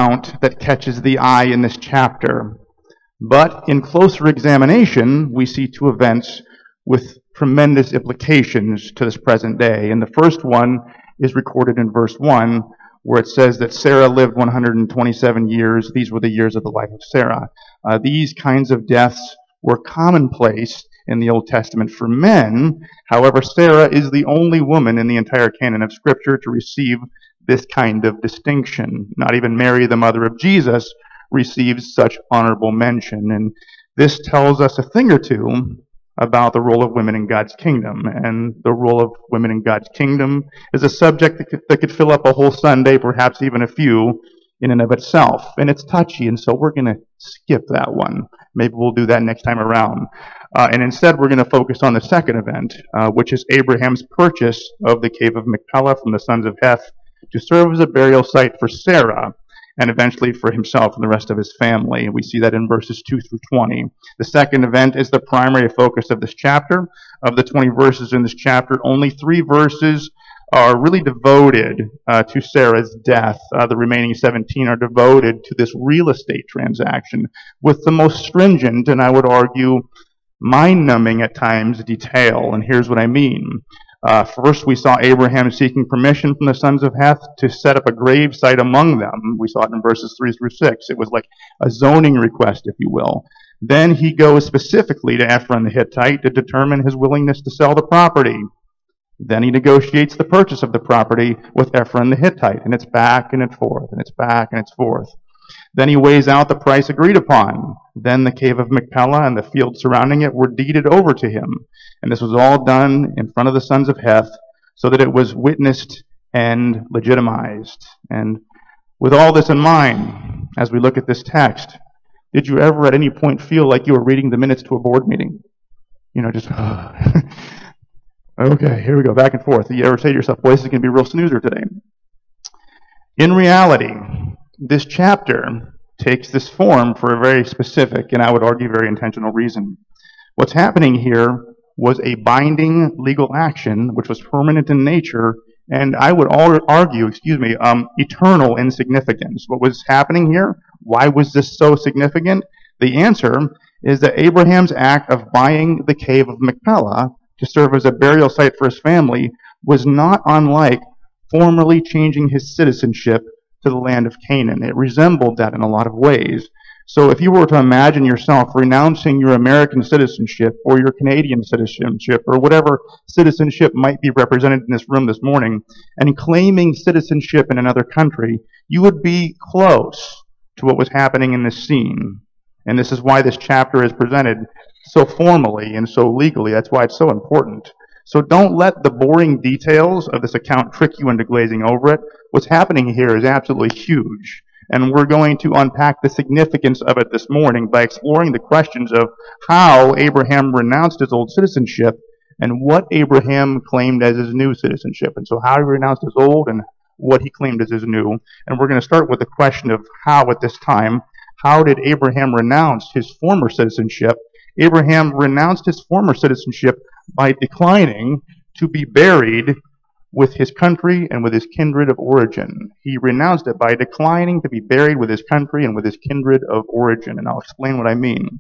account that catches the eye in this chapter. But in closer examination, we see two events with tremendous implications to this present day. And the first one is recorded in verse 1, where it says that Sarah lived 127 years. These were the years of the life of Sarah. These kinds of deaths were commonplace in the Old Testament for men. However, Sarah is the only woman in the entire canon of Scripture to receive this kind of distinction. Not even Mary, the mother of Jesus, receives such honorable mention. And this tells us a thing or two about the role of women in God's kingdom. And the role of women in God's kingdom is a subject that could fill up a whole Sunday, perhaps even a few, in and of itself. And it's touchy, and so we're going to skip that one. Maybe we'll do that next time around. And instead, we're going to focus on the second event, which is Abraham's purchase of the cave of Machpelah from the sons of Heth to serve as a burial site for Sarah, and eventually for himself and the rest of his family. We see that in verses 2 through 20. The second event is the primary focus of this chapter. Of the 20 verses in this chapter, only 3 verses are really devoted to Sarah's death. The remaining 17 are devoted to this real estate transaction with the most stringent, and I would argue, mind-numbing at times, detail. And here's what I mean. First, we saw Abraham seeking permission from the sons of Heth to set up a grave site among them. We saw it in verses 3 through 6. It was like a zoning request, if you will. Then he goes specifically to Ephron the Hittite to determine his willingness to sell the property. Then he negotiates the purchase of the property with Ephron the Hittite, and it's back and it's forth, and it's back and it's forth. Then he weighs out the price agreed upon. Then the cave of Machpelah and the field surrounding it were deeded over to him. And this was all done in front of the sons of Heth, so that it was witnessed and legitimized. And with all this in mind, as we look at this text, did you ever at any point feel like you were reading the minutes to a board meeting? Just, okay, here we go, back and forth. You ever say to yourself, boy, this is going to be a real snoozer today? In reality, this chapter takes this form for a very specific, and I would argue very intentional reason. What's happening here was a binding legal action which was permanent in nature, and I would argue, eternal in significance. What was happening here? Why was this so significant? The answer is that Abraham's act of buying the cave of Machpelah to serve as a burial site for his family was not unlike formally changing his citizenship to the land of Canaan. It resembled that in a lot of ways. So if you were to imagine yourself renouncing your American citizenship or your Canadian citizenship or whatever citizenship might be represented in this room this morning and claiming citizenship in another country, you would be close to what was happening in this scene. And this is why this chapter is presented so formally and so legally. That's why it's so important. So don't let the boring details of this account trick you into glazing over it. What's happening here is absolutely huge. And we're going to unpack the significance of it this morning by exploring the questions of how Abraham renounced his old citizenship and what Abraham claimed as his new citizenship. And so how he renounced his old and what he claimed as his new. And we're going to start with the question of how at this time. How did Abraham renounce his former citizenship? Abraham renounced his former citizenship by declining to be buried with his country and with his kindred of origin. He renounced it by declining to be buried with his country and with his kindred of origin. And I'll explain what I mean.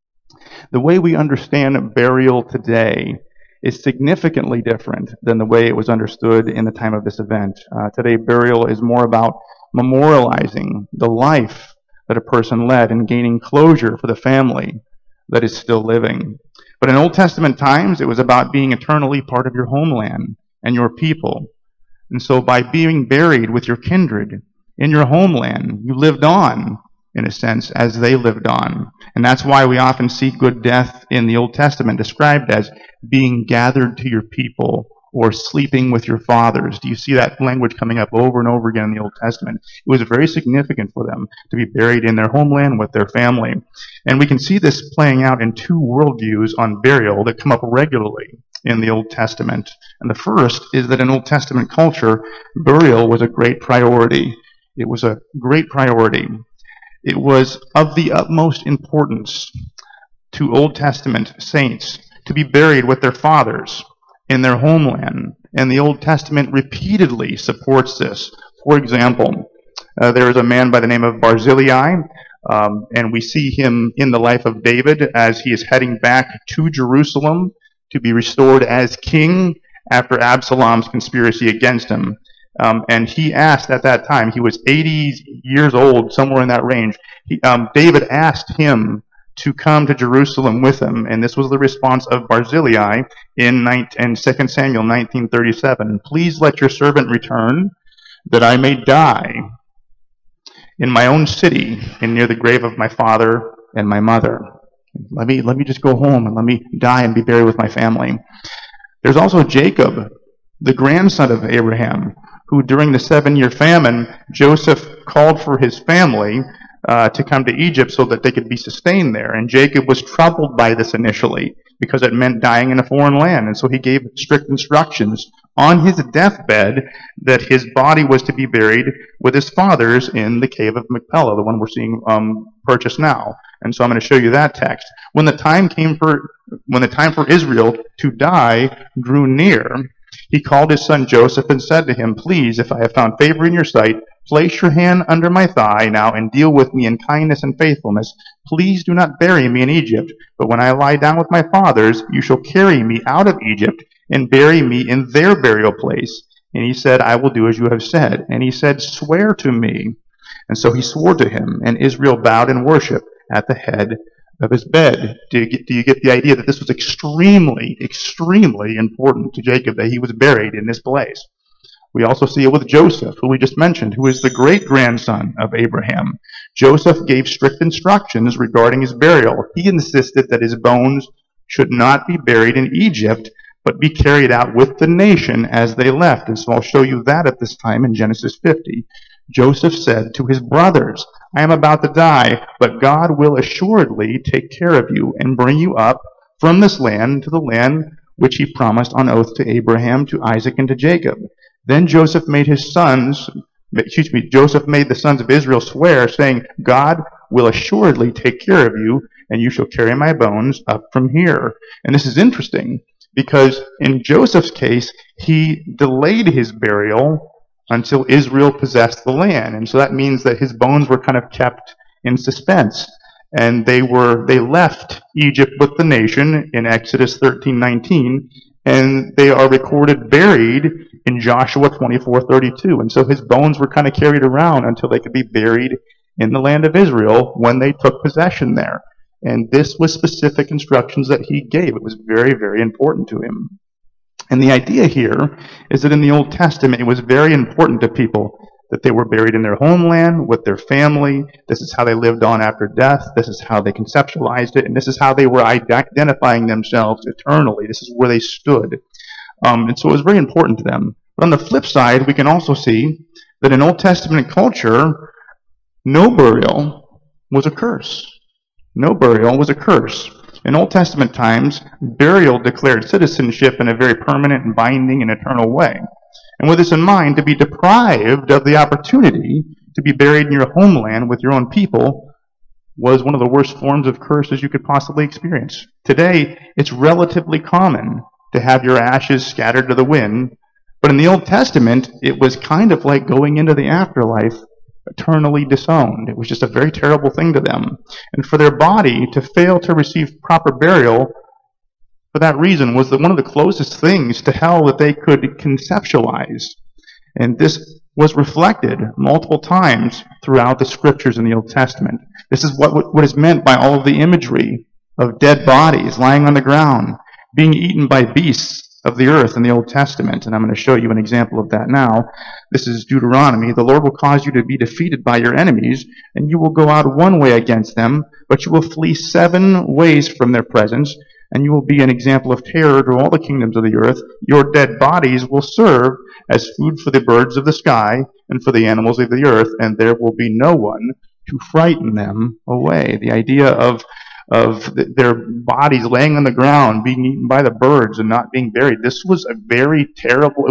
The way we understand burial today is significantly different than the way it was understood in the time of this event. Today, burial is more about memorializing the life that a person led and gaining closure for the family that is still living. But in Old Testament times, it was about being eternally part of your homeland and your people. And so by being buried with your kindred in your homeland, you lived on, in a sense, as they lived on. And that's why we often see good death in the Old Testament described as being gathered to your people or sleeping with your fathers. Do you see that language coming up over and over again in the Old Testament? It was very significant for them to be buried in their homeland with their family. And we can see this playing out in two worldviews on burial that come up regularly in the Old Testament. And the first is that in Old Testament culture, burial was a great priority. It was a great priority. It was of the utmost importance to Old Testament saints to be buried with their fathers in their homeland. And the Old Testament repeatedly supports this. For example, there is a man by the name of Barzillai, and we see him in the life of David as he is heading back to Jerusalem to be restored as king after Absalom's conspiracy against him. And he asked at that time, he was 80 years old, somewhere in that range. David asked him to come to Jerusalem with him, and this was the response of Barzillai in 2 Samuel 19:37. Please let your servant return, that I may die in my own city and near the grave of my father and my mother. Let me just go home and let me die and be buried with my family. There's also Jacob, the grandson of Abraham, who during the 7-year famine, Joseph called for his family to come to Egypt so that they could be sustained there. And Jacob was troubled by this initially because it meant dying in a foreign land. And so he gave strict instructions on his deathbed that his body was to be buried with his fathers in the cave of Machpelah, the one we're seeing purchased now. And so I'm going to show you that text. When the time for Israel to die drew near, he called his son Joseph and said to him, Please, if I have found favor in your sight, place your hand under my thigh now and deal with me in kindness and faithfulness. Please do not bury me in Egypt, but when I lie down with my fathers, you shall carry me out of Egypt and bury me in their burial place. And he said, I will do as you have said. And he said, Swear to me. And so he swore to him, and Israel bowed in worship at the head of his bed. Do you get the idea that this was extremely, extremely important to Jacob, that he was buried in this place? We also see it with Joseph, who we just mentioned, who is the great-grandson of Abraham. Joseph gave strict instructions regarding his burial. He insisted that his bones should not be buried in Egypt, but be carried out with the nation as they left. And so I'll show you that at this time in Genesis 50. Joseph said to his brothers, I am about to die, but God will assuredly take care of you and bring you up from this land to the land which he promised on oath to Abraham, to Isaac, and to Jacob. Then Joseph made the sons of Israel swear, saying, God will assuredly take care of you, and you shall carry my bones up from here. And this is interesting, because in Joseph's case, he delayed his burial until Israel possessed the land. And so that means that his bones were kind of kept in suspense. And they left Egypt with the nation in Exodus 13:19, and they are recorded buried in Joshua 24:32. And so his bones were kind of carried around until they could be buried in the land of Israel when they took possession there. And this was specific instructions that he gave. It was very, very important to him. And the idea here is that in the Old Testament, it was very important to people that they were buried in their homeland with their family. This is how they lived on after death. This is how they conceptualized it. And this is how they were identifying themselves eternally. This is where they stood. And so it was very important to them. But on the flip side, we can also see that in Old Testament culture, no burial was a curse. No burial was a curse. In Old Testament times, burial declared citizenship in a very permanent and binding and eternal way. And with this in mind, to be deprived of the opportunity to be buried in your homeland with your own people was one of the worst forms of curses you could possibly experience. Today, it's relatively common to have your ashes scattered to the wind, but in the Old Testament, it was kind of like going into the afterlife eternally disowned. It was just a very terrible thing to them. And for their body to fail to receive proper burial for that reason was one of the closest things to hell that they could conceptualize. And this was reflected multiple times throughout the scriptures in the Old Testament. This is what is meant by all of the imagery of dead bodies lying on the ground, being eaten by beasts of the earth in the Old Testament. And I'm going to show you an example of that now. This is Deuteronomy. The Lord will cause you to be defeated by your enemies, and you will go out one way against them, but you will flee 7 ways from their presence, and you will be an example of terror to all the kingdoms of the earth. Your dead bodies will serve as food for the birds of the sky and for the animals of the earth, and there will be no one to frighten them away. The idea of their bodies laying on the ground, being eaten by the birds and not being buried. This was a very terrible,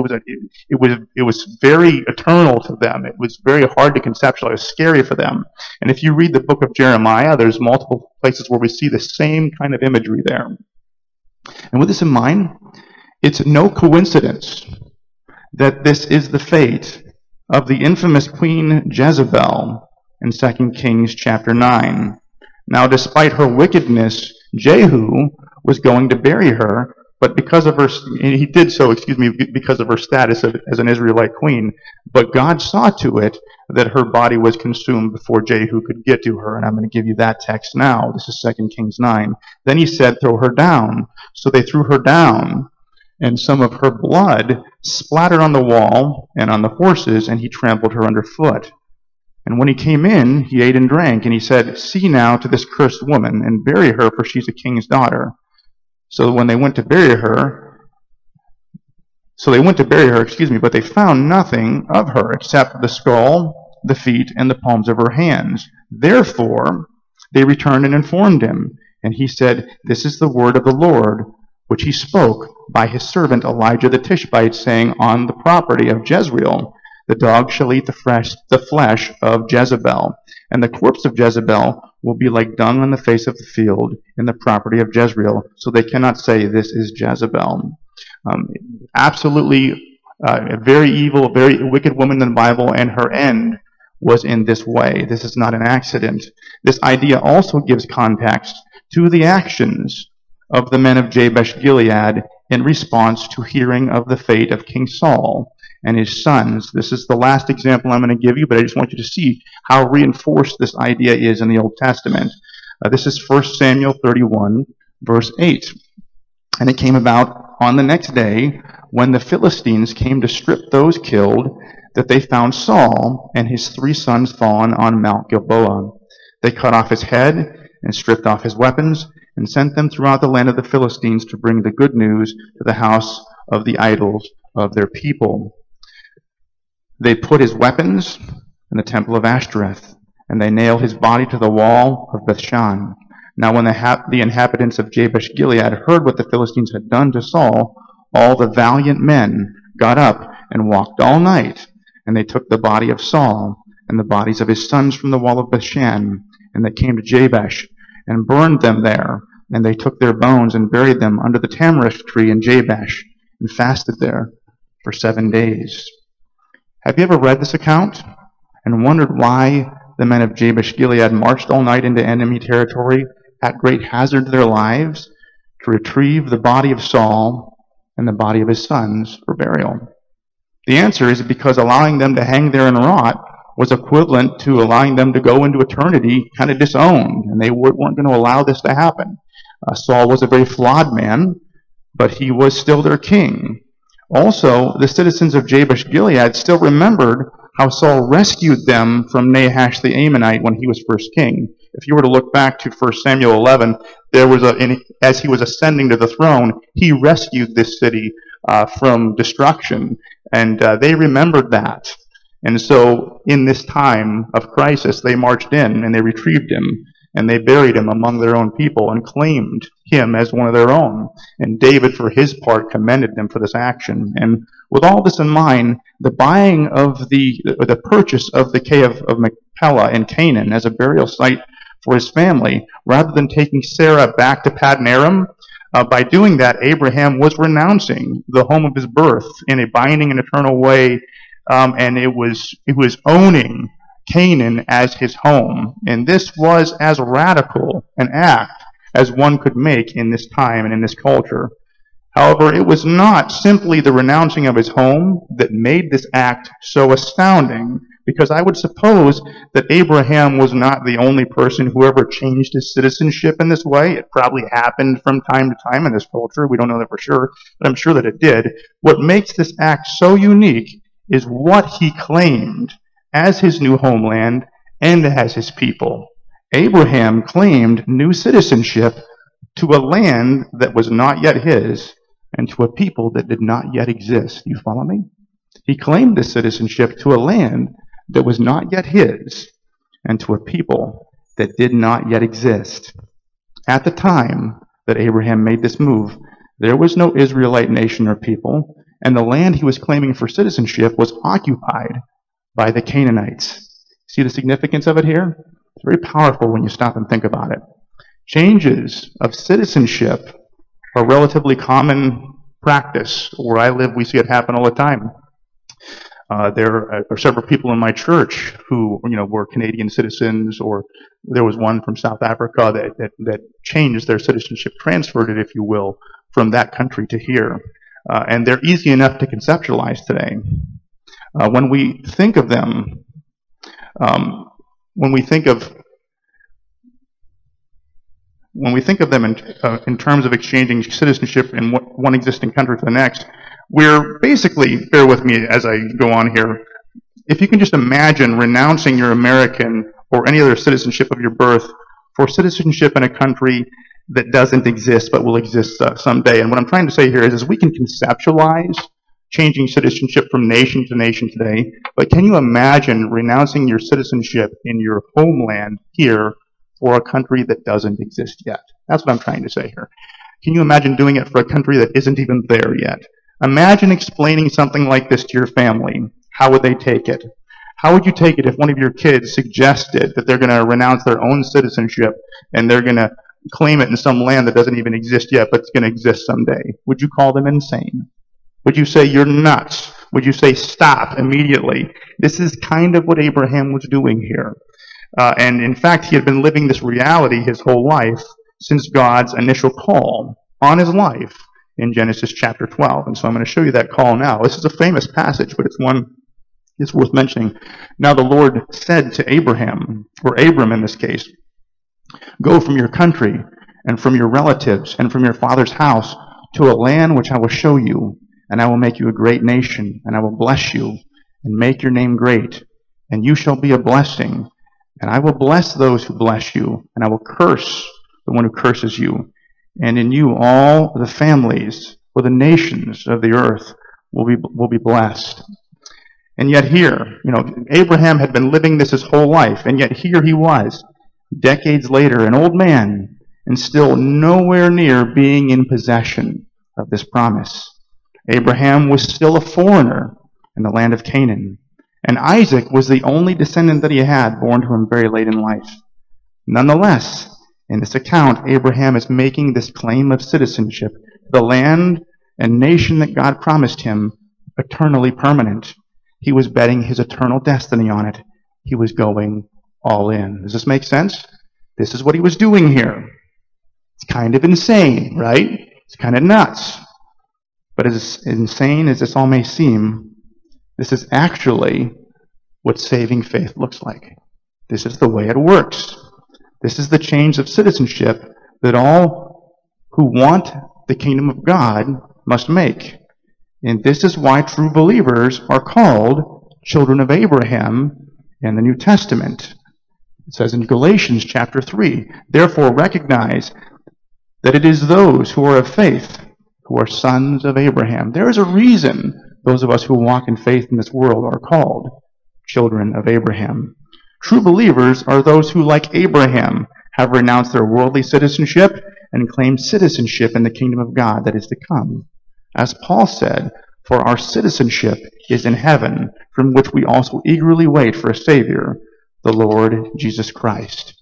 it was very eternal to them. It was very hard to conceptualize. It was scary for them. And if you read the book of Jeremiah, there's multiple places where we see the same kind of imagery there. And with this in mind, it's no coincidence that this is the fate of the infamous Queen Jezebel in 2 Kings chapter 9. Now, despite her wickedness, Jehu was going to bury her, but because of her status as an Israelite queen. But God saw to it that her body was consumed before Jehu could get to her. And I'm going to give you that text now. This is 2 Kings 9. Then he said, throw her down. So they threw her down, and some of her blood splattered on the wall and on the horses, and he trampled her underfoot. And when he came in, he ate and drank, and he said, see now to this cursed woman, and bury her, for she's a king's daughter. So when they went to bury her, but they found nothing of her except the skull, the feet, and the palms of her hands. Therefore they returned and informed him, and he said, this is the word of the Lord, which he spoke by his servant Elijah the Tishbite, saying, on the property of Jezreel, the dog shall eat the flesh of Jezebel, and the corpse of Jezebel will be like dung on the face of the field in the property of Jezreel, so they cannot say, this is Jezebel. Absolutely a very evil, very wicked woman in the Bible, and her end was in this way. This is not an accident. This idea also gives context to the actions of the men of Jabesh Gilead in response to hearing of the fate of King Saul and his sons. This is the last example I'm going to give you, but I just want you to see how reinforced this idea is in the Old Testament. This is 1 Samuel 31, verse 8. And it came about on the next day, when the Philistines came to strip those killed, that they found Saul and his 3 sons fallen on Mount Gilboa. They cut off his head and stripped off his weapons, and sent them throughout the land of the Philistines to bring the good news to the house of the idols of their people. They put his weapons in the temple of Ashtoreth, and they nailed his body to the wall of Bethshan. Now when the inhabitants of Jabesh Gilead heard what the Philistines had done to Saul, all the valiant men got up and walked all night, and they took the body of Saul and the bodies of his sons from the wall of Bethshan, and they came to Jabesh and burned them there. And they took their bones and buried them under the tamarisk tree in Jabesh, and fasted there for 7 days. Have you ever read this account and wondered why the men of Jabesh Gilead marched all night into enemy territory at great hazard to their lives to retrieve the body of Saul and the body of his sons for burial? The answer is because allowing them to hang there and rot was equivalent to allowing them to go into eternity kind of disowned, and they weren't going to allow this to happen. Saul was a very flawed man, but he was still their king. Also, the citizens of Jabesh Gilead still remembered how Saul rescued them from Nahash the Ammonite when he was first king. If you were to look back to 1 Samuel 11, there was as he was ascending to the throne, he rescued this city from destruction, and they remembered that. And so in this time of crisis, they marched in and they retrieved him, and they buried him among their own people and claimed him as one of their own. And David, for his part, commended them for this action. And with all this in mind, the buying of the purchase of the cave of Machpelah in Canaan as a burial site for his family, rather than taking Sarah back to Paddan Aram, by doing that, Abraham was renouncing the home of his birth in a binding and eternal way, and it was owning Canaan as his home. And this was as radical an act as one could make in this time and in this culture. However, it was not simply the renouncing of his home that made this act so astounding, because I would suppose that Abraham was not the only person who ever changed his citizenship in this way. It probably happened from time to time in this culture. We don't know that for sure, but I'm sure that it did. What makes this act so unique is what he claimed as his new homeland and as his people. Abraham claimed new citizenship to a land that was not yet his and to a people that did not yet exist. You follow me? He claimed this citizenship to a land that was not yet his and to a people that did not yet exist. At the time that Abraham made this move, there was no Israelite nation or people, and the land he was claiming for citizenship was occupied by the Canaanites. See the significance of it here? It's very powerful when you stop and think about it. Changes of citizenship are relatively common practice. Where I live, we see it happen all the time. There are several people in my church who, were Canadian citizens, or there was one from South Africa that changed their citizenship, transferred it, if you will, from that country to here. And they're easy enough to conceptualize today. When we think of them, when we think of them in terms of exchanging citizenship in one existing country for the next, we're basically, bear with me as I go on here, if you can just imagine renouncing your American or any other citizenship of your birth for citizenship in a country that doesn't exist but will exist someday. And what I'm trying to say here is we can conceptualize changing citizenship from nation to nation today, but can you imagine renouncing your citizenship in your homeland here for a country that doesn't exist yet? That's what I'm trying to say here. Can you imagine doing it for a country that isn't even there yet? Imagine explaining something like this to your family. How would they take it? How would you take it if one of your kids suggested that they're going to renounce their own citizenship and they're going to claim it in some land that doesn't even exist yet, but it's going to exist someday? Would you call them insane? Would you say you're nuts? Would you say stop immediately? This is kind of what Abraham was doing here. And in fact, he had been living this reality his whole life since God's initial call on his life in Genesis chapter 12. And so I'm going to show you that call now. This is a famous passage, but it's one it's worth mentioning. Now the Lord said to Abraham, or Abram in this case, "Go from your country and from your relatives and from your father's house to a land which I will show you, and I will make you a great nation, and I will bless you and make your name great, and you shall be a blessing. And I will bless those who bless you, and I will curse the one who curses you. And in you all the families or the nations of the earth will be blessed." And yet here, Abraham had been living this his whole life, and yet here he was, decades later, an old man, and still nowhere near being in possession of this promise. Abraham was still a foreigner in the land of Canaan, and Isaac was the only descendant that he had, born to him very late in life. Nonetheless, in this account, Abraham is making this claim of citizenship, the land and nation that God promised him, eternally permanent. He was betting his eternal destiny on it. He was going all in. Does this make sense? This is what he was doing here. It's kind of insane, right? It's kind of nuts. But as insane as this all may seem, this is actually what saving faith looks like. This is the way it works. This is the change of citizenship that all who want the kingdom of God must make. And this is why true believers are called children of Abraham in the New Testament. It says in Galatians chapter 3, "Therefore recognize that it is those who are of faith who are sons of Abraham." There is a reason those of us who walk in faith in this world are called children of Abraham. True believers are those who, like Abraham, have renounced their worldly citizenship and claimed citizenship in the kingdom of God that is to come. As Paul said, "For our citizenship is in heaven, from which we also eagerly wait for a Savior, the Lord Jesus Christ."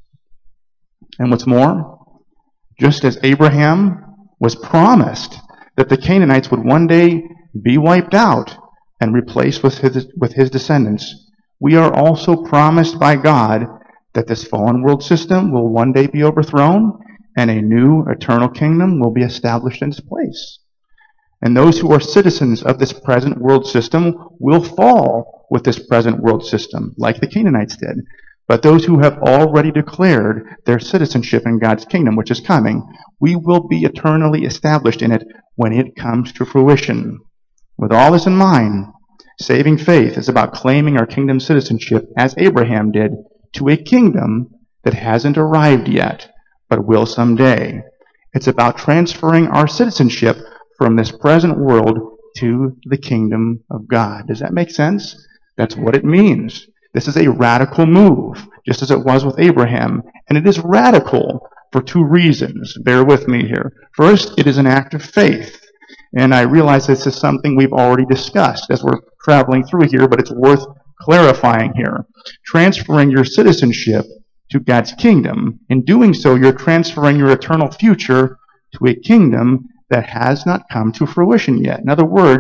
And what's more, just as Abraham was promised that the Canaanites would one day be wiped out and replaced with his descendants, we are also promised by God that this fallen world system will one day be overthrown and a new eternal kingdom will be established in its place. And those who are citizens of this present world system will fall with this present world system, like the Canaanites did. But those who have already declared their citizenship in God's kingdom, which is coming, we will be eternally established in it when it comes to fruition. With all this in mind, saving faith is about claiming our kingdom citizenship, as Abraham did, to a kingdom that hasn't arrived yet, but will someday. It's about transferring our citizenship from this present world to the kingdom of God. Does that make sense? That's what it means. This is a radical move, just as it was with Abraham. And it is radical for two reasons. Bear with me here. First, it is an act of faith. And I realize this is something we've already discussed as we're traveling through here, but it's worth clarifying here. Transferring your citizenship to God's kingdom. In doing so, you're transferring your eternal future to a kingdom that has not come to fruition yet. In other words,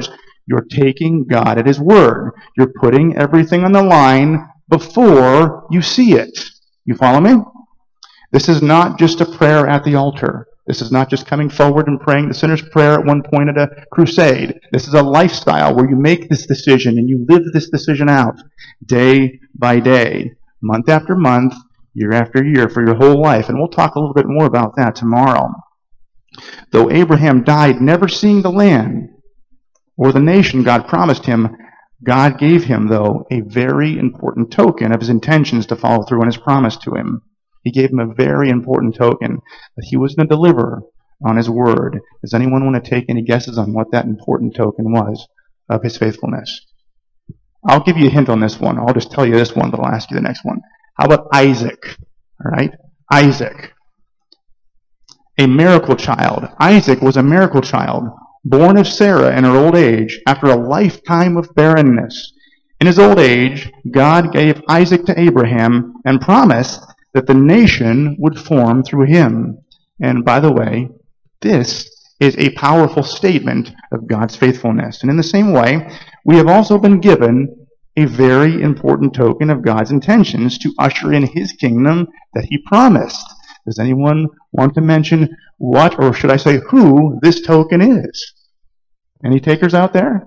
You're taking God at His word. You're putting everything on the line before you see it. You follow me? This is not just a prayer at the altar. This is not just coming forward and praying the sinner's prayer at one point at a crusade. This is a lifestyle where you make this decision and you live this decision out day by day, month after month, year after year, for your whole life. And we'll talk a little bit more about that tomorrow. Though Abraham died never seeing the land or the nation God promised him, God gave him, though, a very important token of his intentions to follow through on his promise to him. He gave him a very important token that he was going to deliver on his word. Does anyone want to take any guesses on what that important token was of his faithfulness? I'll give you a hint on this one. I'll just tell you this one, but I'll ask you the next one. How about Isaac? All right? Isaac. A miracle child. Isaac was a miracle child, born of Sarah in her old age after a lifetime of barrenness. In his old age, God gave Isaac to Abraham and promised that the nation would form through him. And by the way, this is a powerful statement of God's faithfulness. And in the same way, we have also been given a very important token of God's intentions to usher in His kingdom that He promised. Does anyone want to mention what, or should I say who, this token is? Any takers out there?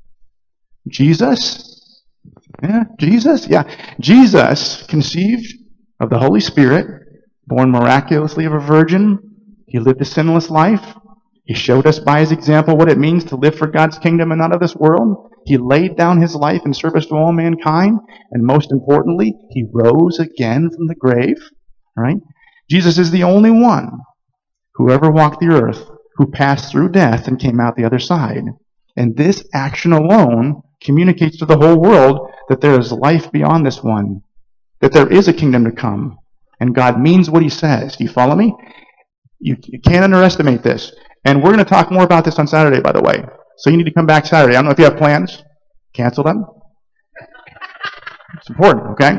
Jesus? Yeah, Jesus? Yeah. Jesus conceived of the Holy Spirit, born miraculously of a virgin. He lived a sinless life. He showed us by His example what it means to live for God's kingdom and not of this world. He laid down His life in service to all mankind. And most importantly, He rose again from the grave. Right? Jesus is the only one who ever walked the earth who passed through death and came out the other side. And this action alone communicates to the whole world that there is life beyond this one, that there is a kingdom to come, and God means what He says. Do you follow me? You can't underestimate this. And we're going to talk more about this on Saturday, by the way. So you need to come back Saturday. I don't know if you have plans. Cancel them. It's important, okay?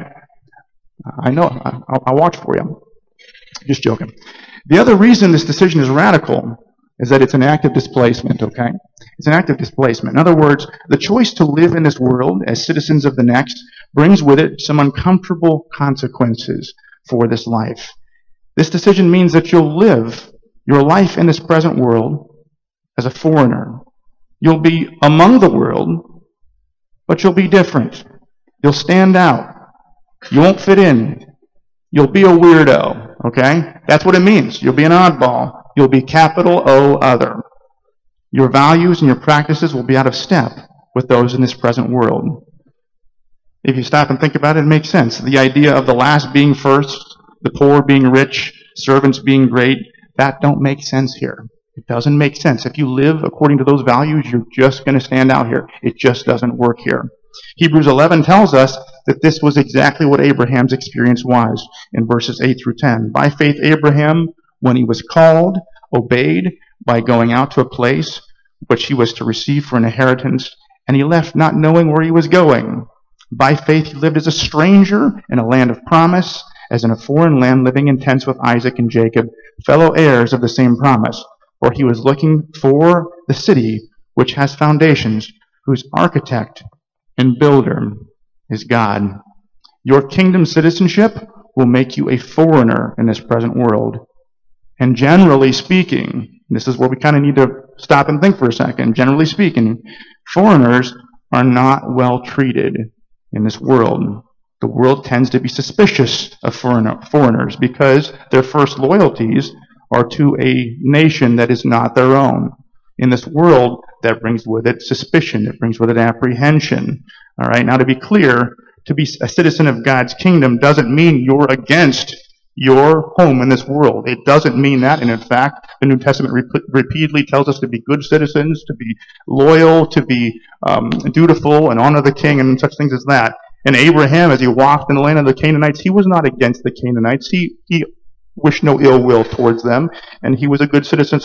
I know. I'll watch for you. Just joking. The other reason this decision is radical is that it's an act of displacement, okay? It's an act of displacement. In other words, the choice to live in this world as citizens of the next brings with it some uncomfortable consequences for this life. This decision means that you'll live your life in this present world as a foreigner. You'll be among the world, but you'll be different. You'll stand out. You won't fit in. You'll be a weirdo, okay? That's what it means. You'll be an oddball. You'll be capital O other. Your values and your practices will be out of step with those in this present world. If you stop and think about it, it makes sense. The idea of the last being first, the poor being rich, servants being great, that don't make sense here. It doesn't make sense. If you live according to those values, you're just going to stand out here. It just doesn't work here. Hebrews 11 tells us that this was exactly what Abraham's experience was in verses 8 through 10. By faith, Abraham, when he was called, obeyed by going out to a place which he was to receive for an inheritance, and he left not knowing where he was going. By faith, he lived as a stranger in a land of promise, as in a foreign land, living in tents with Isaac and Jacob, fellow heirs of the same promise. For he was looking for the city which has foundations, whose architect and builder is God. Your kingdom citizenship will make you a foreigner in this present world. And generally speaking, this is where we kind of need to stop and think for a second. Generally speaking, foreigners are not well treated in this world. The world tends to be suspicious of foreigners because their first loyalties are to a nation that is not their own. In this world, that brings with it suspicion. It brings with it apprehension. All right. Now, to be clear, to be a citizen of God's kingdom doesn't mean you're against your home in this world. It doesn't mean that. And in fact, the New Testament repeatedly tells us to be good citizens, to be loyal, to be dutiful, and honor the king, and such things as that. And Abraham, as he walked in the land of the Canaanites, he was not against the Canaanites. He wished no ill will towards them, and he was a good citizen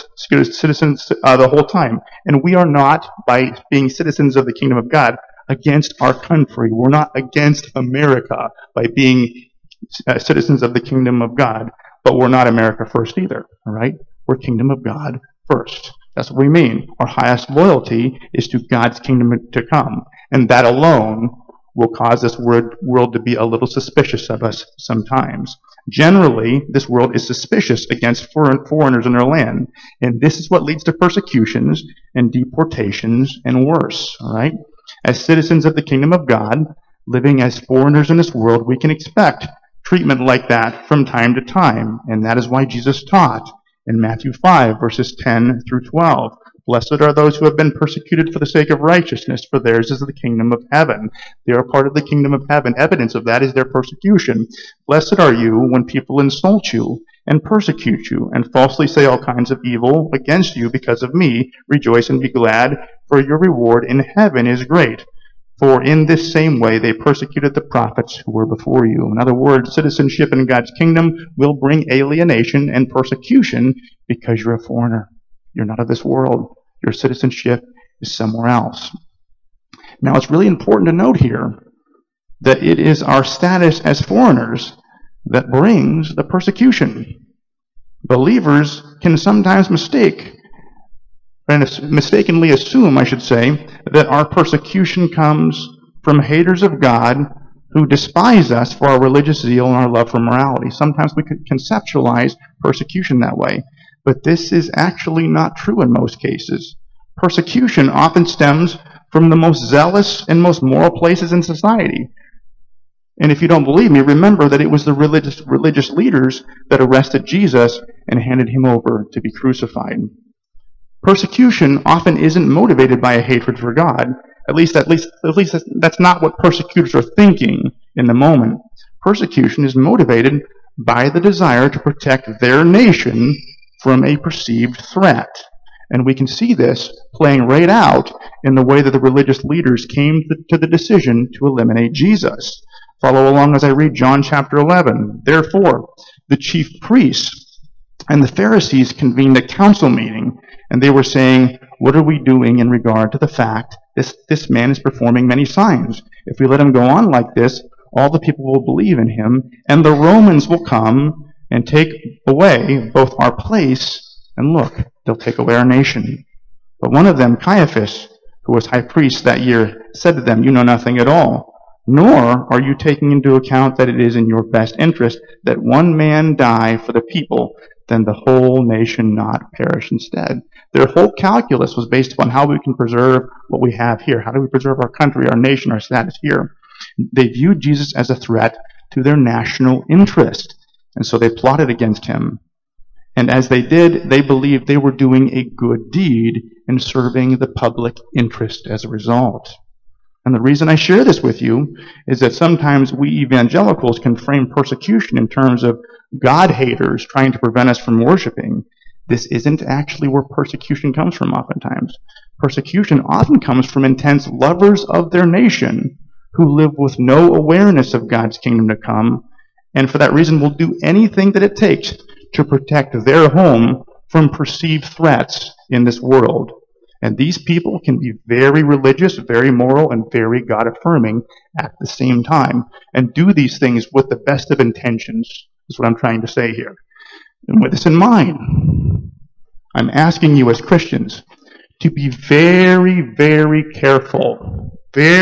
the whole time. And we are not, by being citizens of the kingdom of God, against our country. We're not against America by being citizens of the kingdom of God, but we're not America first either. All right, we're kingdom of God first. That's what we mean. Our highest loyalty is to God's kingdom to come. And that alone will cause this world to be a little suspicious of us sometimes. Generally, this world is suspicious against foreigners in their land. And this is what leads to persecutions and deportations and worse. All right? As citizens of the kingdom of God, living as foreigners in this world, we can expect treatment like that from time to time. And that is why Jesus taught in Matthew 5, verses 10 through 12. Blessed are those who have been persecuted for the sake of righteousness, for theirs is the kingdom of heaven. They are part of the kingdom of heaven. Evidence of that is their persecution. Blessed are you when people insult you and persecute you and falsely say all kinds of evil against you because of me. Rejoice and be glad, for your reward in heaven is great. For in this same way they persecuted the prophets who were before you. In other words, citizenship in God's kingdom will bring alienation and persecution because you're a foreigner. You're not of this world. Your citizenship is somewhere else. Now, it's really important to note here that it is our status as foreigners that brings the persecution. Believers can sometimes mistakenly assume, I should say, that our persecution comes from haters of God who despise us for our religious zeal and our love for morality. Sometimes we could conceptualize persecution that way, but this is actually not true in most cases. Persecution often stems from the most zealous and most moral places in society. And if you don't believe me, remember that it was the religious leaders that arrested Jesus and handed him over to be crucified. Persecution often isn't motivated by a hatred for God. At least that's not what persecutors are thinking in the moment. Persecution is motivated by the desire to protect their nation from a perceived threat. And we can see this playing right out in the way that the religious leaders came to the decision to eliminate Jesus. Follow along as I read John chapter 11. Therefore, the chief priests and the Pharisees convened a council meeting, and they were saying, what are we doing in regard to the fact this man is performing many signs? If we let him go on like this, all the people will believe in him, and the Romans will come and take away both our place, and look, they'll take away our nation. But one of them, Caiaphas, who was high priest that year, said to them, you know nothing at all, nor are you taking into account that it is in your best interest that one man die for the people, then the whole nation not perish instead. Their whole calculus was based upon how we can preserve what we have here. How do we preserve our country, our nation, our status here? They viewed Jesus as a threat to their national interest, and so they plotted against him. And as they did, they believed they were doing a good deed in serving the public interest as a result. And the reason I share this with you is that sometimes we evangelicals can frame persecution in terms of God haters trying to prevent us from worshiping. This isn't actually where persecution comes from oftentimes. Persecution often comes from intense lovers of their nation who live with no awareness of God's kingdom to come, and for that reason will do anything that it takes to protect their home from perceived threats in this world. And these people can be very religious, very moral, and very God-affirming at the same time, and do these things with the best of intentions, is what I'm trying to say here. And with this in mind, I'm asking you as Christians to be very, very careful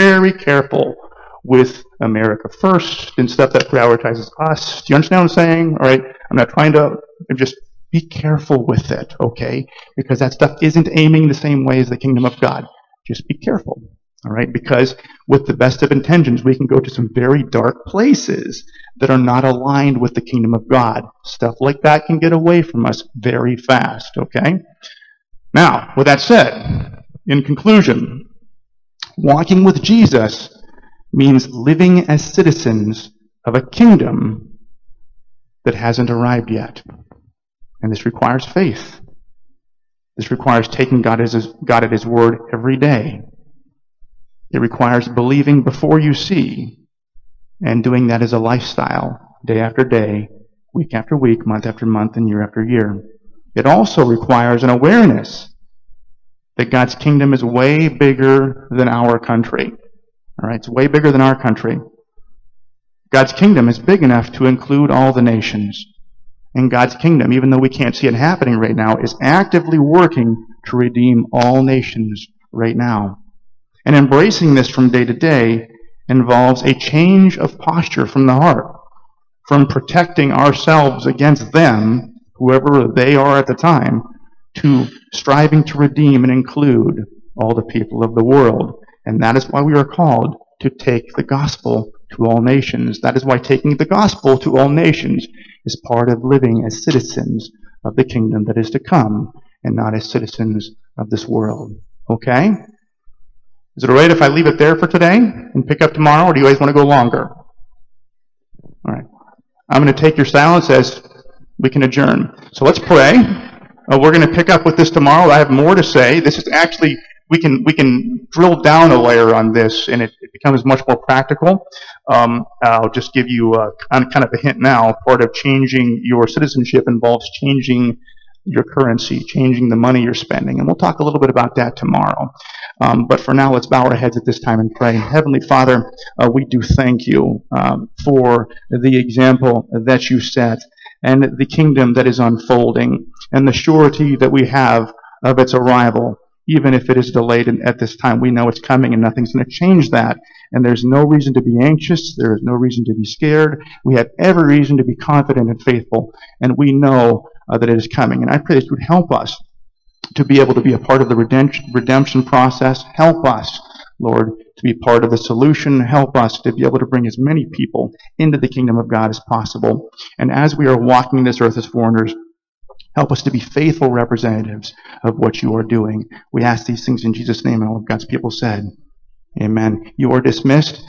with America First and stuff that prioritizes us. Do you understand what I'm saying? All right, I'm not trying to just be careful with it, okay? Because that stuff isn't aiming the same way as the kingdom of God. Just be careful, all right? Because with the best of intentions, we can go to some very dark places that are not aligned with the kingdom of God. Stuff like that can get away from us very fast, okay? Now, with that said, in conclusion, walking with Jesus means living as citizens of a kingdom that hasn't arrived yet. And this requires faith. This requires taking God at His word every day. It requires believing before you see, and doing that as a lifestyle, day after day, week after week, month after month, and year after year. It also requires an awareness that God's kingdom is way bigger than our country. All right, it's way bigger than our country. God's kingdom is big enough to include all the nations. And God's kingdom, even though we can't see it happening right now, is actively working to redeem all nations right now. And embracing this from day to day involves a change of posture from the heart, from protecting ourselves against them, whoever they are at the time, to striving to redeem and include all the people of the world. And that is why we are called to take the gospel to all nations. That is why taking the gospel to all nations is part of living as citizens of the kingdom that is to come, and not as citizens of this world. Okay? Is it all right if I leave it there for today and pick up tomorrow, or do you guys want to go longer? All right. I'm going to take your silence as we can adjourn. So let's pray. We're going to pick up with this tomorrow. I have more to say. This is actually, we can drill down a layer on this, and it becomes much more practical. I'll just give you kind of a hint now. Part of changing your citizenship involves changing your currency, changing the money you're spending. And we'll talk a little bit about that tomorrow. But for now, let's bow our heads at this time and pray. Heavenly Father, we do thank you for the example that you set and the kingdom that is unfolding and the surety that we have of its arrival. Even if it is delayed at this time, we know it's coming and nothing's going to change that. And there's no reason to be anxious. There is no reason to be scared. We have every reason to be confident and faithful. And we know that it is coming. And I pray that you would help us to be able to be a part of the redemption process. Help us, Lord, to be part of the solution. Help us to be able to bring as many people into the kingdom of God as possible. And as we are walking this earth as foreigners, help us to be faithful representatives of what you are doing. We ask these things in Jesus' name, and all of God's people said, amen. You are dismissed.